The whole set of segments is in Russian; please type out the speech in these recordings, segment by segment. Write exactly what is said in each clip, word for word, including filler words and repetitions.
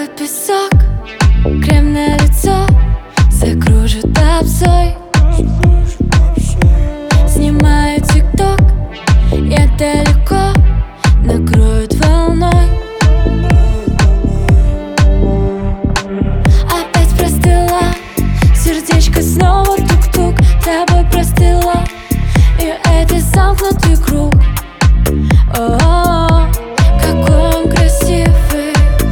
под песок, крем на лицо закружит обзой. Снимаю тикток, я далеко, накроют волной. Опять простыла, сердечко снова тук-тук, тобой простыла, и это замкнутый круг. О, какой он красивый,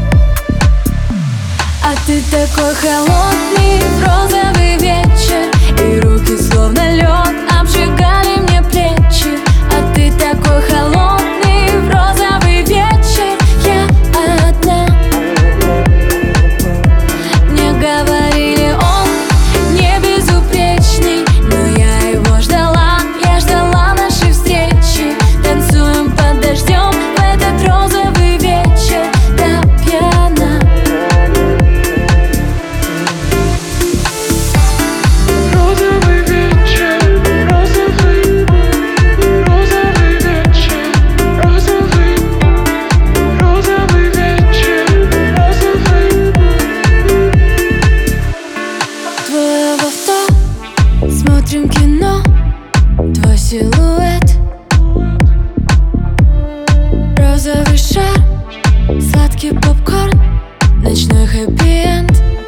а ты такой холодный, розовый вечер, и руки словно лед обжигали мне плечи. А ты такой холодный, розовый вечер, я одна. Мне говорили, он не безупречный, но я его ждала, я ждала нашей встречи. Танцуем под дождем в этот розовый вечер, да пьяна. Розовый вечер, розовый, розовый вечер, розовый, розовый вечер, розовый. Твое авто, смотрим кино, твой силуэт, розовый шар, сладкий попкорн, ночной хэппи-энд.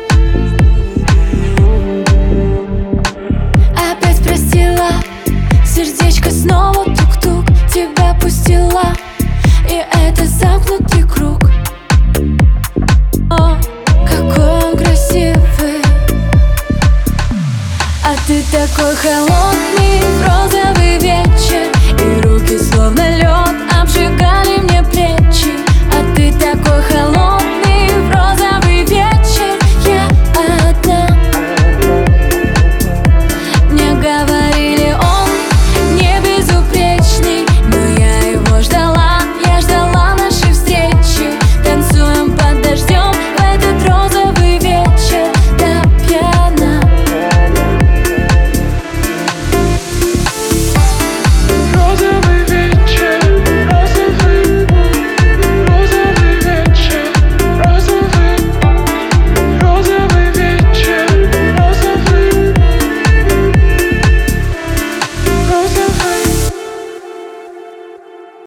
Опять простила, сердечко снова тук-тук, тебя пустила, и это замкнутый круг. О, какой он красивый, а ты такой холодный.